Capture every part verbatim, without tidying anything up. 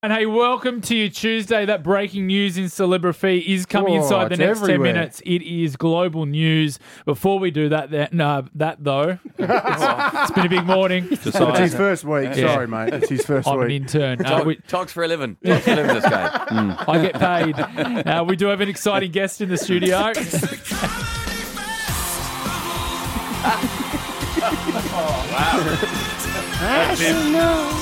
And hey, welcome to your Tuesday. That breaking news in Celebrity is coming Oh, inside the it's next everywhere. ten minutes. It is global news. Before we do that, that no, that though, it's, it's been a big morning. It's his first week. Yeah. Sorry, mate. It's his first I'm an week. intern. Uh, Talk, we, talks for a living. Talks for a living, this guy. Mm. I get paid. Uh, we do have an exciting guest in the studio. That's him.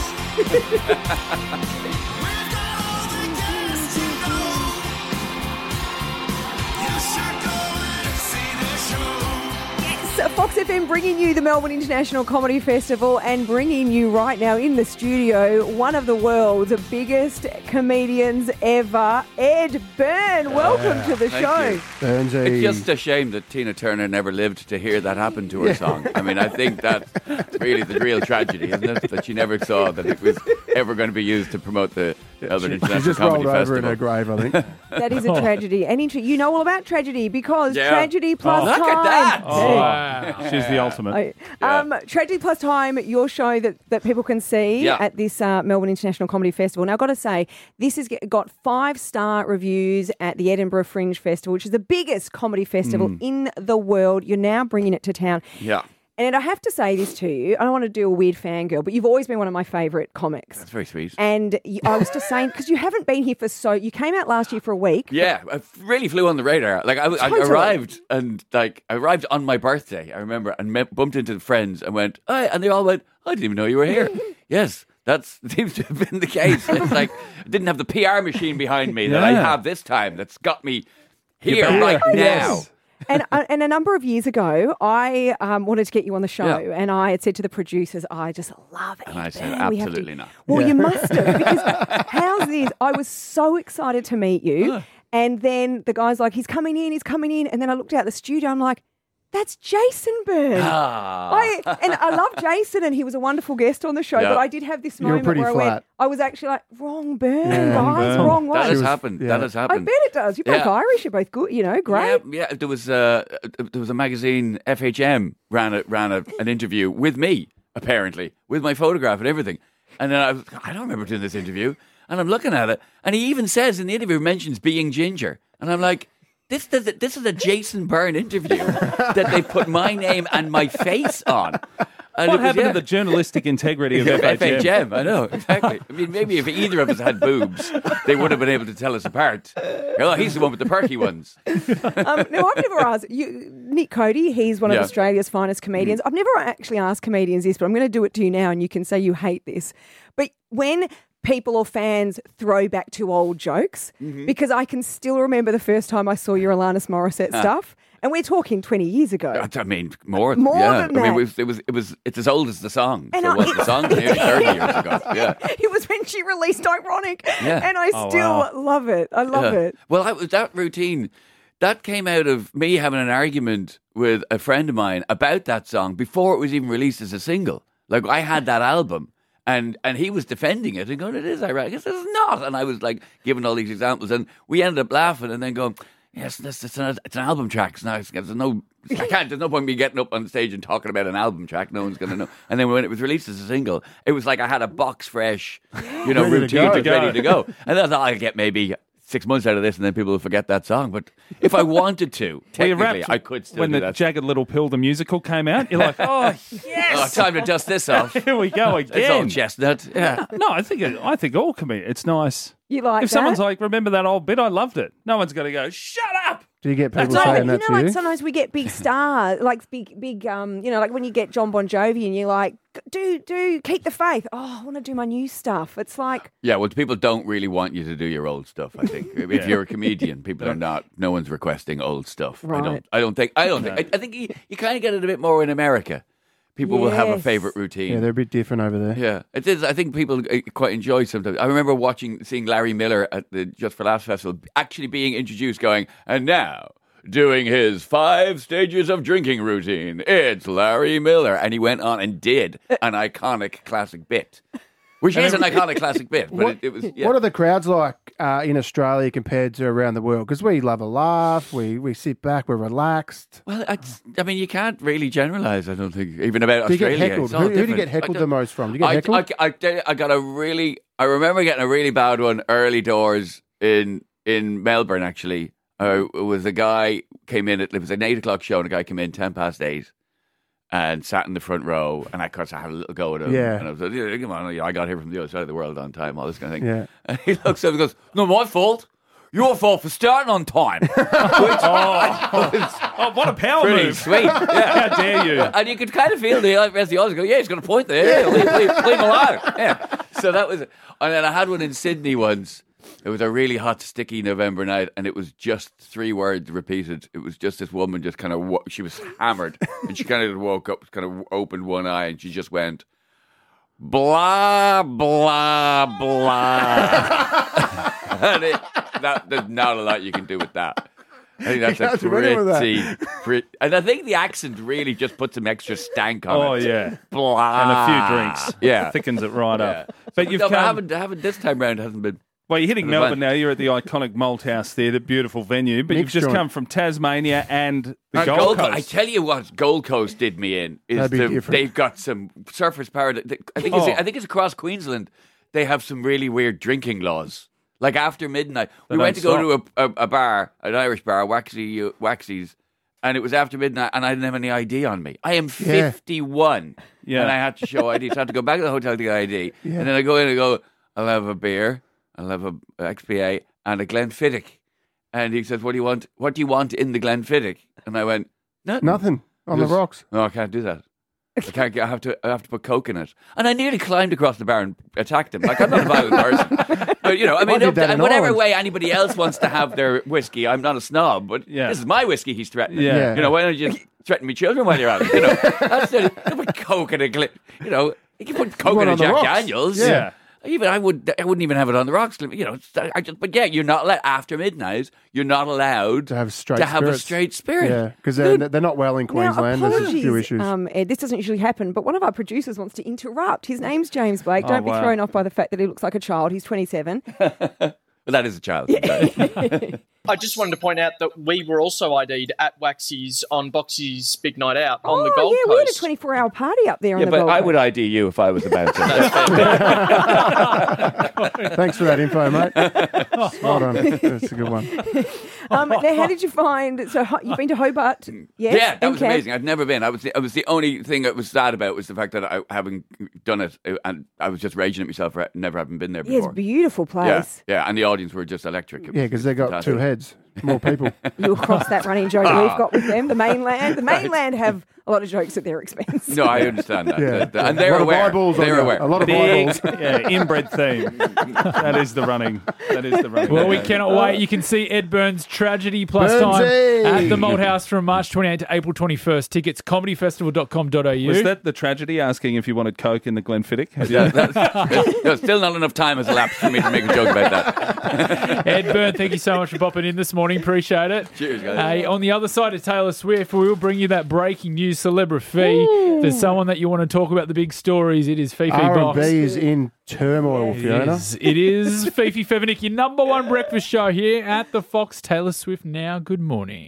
Yes, Fox F M bringing you the Melbourne International Comedy Festival and bringing you right now in the studio one of the world's biggest comedians ever, Ed Byrne. Welcome to the Thank show. you. Burnsy. It's just a shame that Tina Turner never lived to hear that happen to her song. I mean, I think that's really the real tragedy, isn't it? That she never saw that it was ever going to be used to promote the Melbourne She International just Comedy rolled over Festival. in her grave, I think. That is a tragedy. And inter- you know all about tragedy because Yeah. tragedy plus Oh, look time. at that. Oh, wow. She's the ultimate. I- Um, Tragedy Plus Time, your show that, that people can see Yeah. at this uh, Melbourne International Comedy Festival. Now, I've got to say, this has get- got five-star reviews at the Edinburgh Fringe Festival, which is the biggest comedy festival in the world. You're now bringing it to town. Yeah, And I have to say this to you. I don't want to do a weird fangirl, but you've always been one of my favourite comics. that's very sweet. And you, I was just saying, because you haven't been here for so... You came out last year for a week. Yeah, I really flew on the radar. Like I, I Totally. arrived and like I arrived on my birthday. I remember and met, bumped into friends and went, "Hi," and they all went, "I didn't even know you were here." Yes, that seems to have been the case. It's like I didn't have the P R machine behind me that I Yeah. have this time. That's got me here back. right now. Yes. And uh, and a number of years ago, I um, wanted to get you on the show, Yeah. and I had said to the producers, I just love it. And I said, absolutely not. Well, Yeah. you must have, because how's this? I was so excited to meet you, and then the guy's like, he's coming in, he's coming in, and then I looked out the studio, I'm like, that's Jason Byrne. Ah. I, and I love Jason, and he was a wonderful guest on the show, Yeah. but I did have this You were moment pretty where I went, flat. I was actually like, wrong Byrne, Yeah. Wrong guys, Byrne. wrong that one. has was- happened. yeah. That has I happened. bet it does. You're both Yeah. Irish, you're both good, you know, great. Yeah, yeah. There was uh, there was a magazine, F H M ran a, ran a, an interview with me, apparently, with my photograph and everything. And then I was, I don't remember doing this interview. And I'm looking at it, and he even says in the interview mentions being ginger, and I'm like, this does this is a Jason Byrne interview that they put my name and my face on. And What it was- happened yeah. to the journalistic integrity of Yeah, F H M? I know, exactly. I mean, maybe if either of us had boobs, they would have been able to tell us apart. Oh, he's the one with the perky ones. Um, now, I've never asked you, Nick Cody, he's one Yeah. of Australia's finest comedians. I've never actually asked comedians this, but I'm going to do it to you now, and you can say you hate this. But when people or fans throw back to old jokes, because I can still remember the first time I saw your Alanis Morissette stuff, and we're talking twenty years ago. I mean, more. More yeah. than I mean, that. it was, it was. It was. It's as old as the song. And so I- it was the song nearly thirty years ago. Yeah. It was when she released Ironic, Yeah. and I Oh, still wow. love it. I love Yeah. it. Well, I, that routine, that came out of me having an argument with a friend of mine about that song before it was even released as a single. Like, I had that album, and, and he was defending it and going, it is ironic. This is not. And I was like giving all these examples, and we ended up laughing and then going, yes, this, it's, an, it's an album track. It's not, there's no, I can't, there's no point in me getting up on stage and talking about an album track. No one's going to know. And then when it was released as a single, it was like I had a box fresh, you know, Ready to routine go. just ready to go. And then I thought, I'll get maybe six months out of this, and then people will forget that song. But if I wanted to, Well, you technically, rapped I could still when do the that. Jagged Little Pill, the musical, came out. You're like, oh, Oh, time to dust this off. here we go It's old again. chestnut. Yeah. No, I think it, I think all comedians. It's nice. You like If that? someone's like, remember that old bit? I loved it. No one's going to go, shut up. Do you get people No, but saying you that know, to like you? sometimes we get big stars, like big, big, um, you know, like when you get John Bon Jovi and you're like, do, do, keep the faith. Oh, I want to do my new stuff. It's like, Yeah, well, people don't really want you to do your old stuff, I think. If you're a comedian, people are not, no one's requesting old stuff. I Right. don't, I don't think, I don't think, I, I think you, you kind of get it a bit more in America. People will have a Yes. favourite routine. Yeah, they're a bit different over there. Yeah, it is. I think people uh, quite enjoy sometimes. I remember watching, seeing Larry Miller at the Just for Laughs Festival actually being introduced, going, and now doing his five stages of drinking routine. It's Larry Miller, and he went on and did an iconic classic bit, which is an iconic classic bit. But What, it, it was. Yeah. what are the crowds like uh, in Australia compared to around the world? Because we love a laugh, we we sit back, we're relaxed. Well, I, I mean, you can't really generalise, I don't think, even about Do you get Australia. heckled? It's all Who, who do you different. get heckled I the don't- most from? Do you get I, heckled? I, I, I got a really I remember getting a really bad one early doors in in Melbourne. Actually, uh, it was a guy came in. It was an eight o'clock show, and a guy came in ten past eight, and sat in the front row. And I, of course, I had a little go at him. Yeah. And I was like, yeah, "Come on, I got here from the other side of the world on time." All this kind of thing. Yeah. And he looks up and goes, "No, my fault. Your fault for starting on time." Which Oh, oh, what a power pretty move. sweet. Yeah. How dare you? And you could kind of feel the rest of the audience go, "Yeah, he's got a point there. Yeah, leave, leave, leave him alone." Yeah. So that was it. And then I had one in Sydney once. It was a really hot, sticky November night, and it was just three words repeated. It was just this woman just kind of, wo- she was hammered, and she kind of woke up, kind of opened one eye, and she just went, blah, blah, blah. And it, that, there's not a lot you can do with that. I think that's You a can't do anything with that. pretty, pretty, and I think the accent really just puts some extra stank on Oh, it. yeah. Blah. And a few drinks. Yeah. Thickens it right Yeah. up. But you've no, but I come... haven't, I haven't, this time round hasn't been. Well, you're hitting It was Melbourne fun. now. You're at the iconic Malthouse Theatre, beautiful venue. But Nick's you've just joint. come from Tasmania and the Uh, Gold, Gold Coast. I tell you what, Gold Coast did me in is That'd be the, different. they've got some surfers paradise. I think it's, Oh. I think it's across Queensland. They have some really weird drinking laws. Like after midnight, we They went to don't go to a, a, a bar, an Irish bar, Waxy uh, Waxy's, and it was after midnight, and I didn't have any I D on me. I am Yeah. fifty-one, Yeah. and I had to show I D. So I had to go back to the hotel to get I D, and then I go in and go, "I'll have a beer, I'll have a X P A and a Glenfiddich." And he says, "What do you want? What do you want in the Glenfiddich?" And I went, "Nothing." Nothing on the Just- rocks. No, I can't do that. I can't. get- I have to. I have to put coke in it. And I nearly climbed across the bar and attacked him. Like I'm not a violent person, but you know, I mean, did up that to- in whatever Ireland. way anybody else wants to have their whiskey, I'm not a snob. But Yeah. this is my whiskey. He's threatening. Yeah. Yeah. You know, why don't you just threaten me children while you're at it? You know, that's the, you put coke in a gli- You know, you can put coke One in a on the Jack rocks. Daniels. Yeah. Even I would. I wouldn't even have it on the rocks. You know, I just. But yeah, you're not allowed after midnight. You're not allowed To have straight to have a spirits. straight spirit. Yeah, because they're, they're not well in Queensland. Now, There's a apologies, few issues. Um, Ed, this doesn't usually happen, but one of our producers wants to interrupt. His name's James Blake. Oh, Don't be wow. thrown off by the fact that he looks like a child. He's twenty-seven. But that is a child. I just wanted to point out that we were also I D'd at Waxy's on Boxy's Big Night Out on oh, the Gold yeah, we had a Coast. twenty-four hour party up there on Yeah, the but Gold I Coast. would I D you if I was about to. Thanks for that info, mate. Well done. That's a good one. Um, now, how did you find? So Ho- you've been to Hobart? Yes, Yeah, that and was Cam- amazing. I'd never been. I was. The, I was the only thing that was sad about was the fact that I, having done it, uh, and I was just raging at myself for never having been there Yeah, it's before. a beautiful yeah, place. yeah, and the audience were just electric. It Yeah, was because they got fantastic. two heads, more people. You'll cross that running joke that we've got with them. The mainland, the mainland have a lot of jokes at their expense. No, I understand that, Yeah. That- that- and they're a lot aware. Of eyeballs on they're you. aware. A lot of Big, eyeballs. yeah, inbred theme. That is the running. That is the running. Well, we cannot wait. You can see Ed Burns' Tragedy plus Burnsy! time at the Malthouse from March twenty-eighth to April twenty-first. Tickets, comedy festival dot com dot a u. Was that the tragedy asking if you wanted Coke in the Glenfiddich? Have you- Yeah, that's, no, still not enough time has elapsed for me to make a joke about that. Ed Byrne, thank you so much for popping in this morning. Appreciate it. Cheers, guys. Hey, on the other side of Taylor Swift, we will bring you that breaking news celebrity. If there's someone that you want to talk about the big stories, it is Fifi R and Box. B is in turmoil, It Fiona. is, it is Fifi Fevenik, your number one breakfast show here at the Fox. Taylor Swift now. Good morning.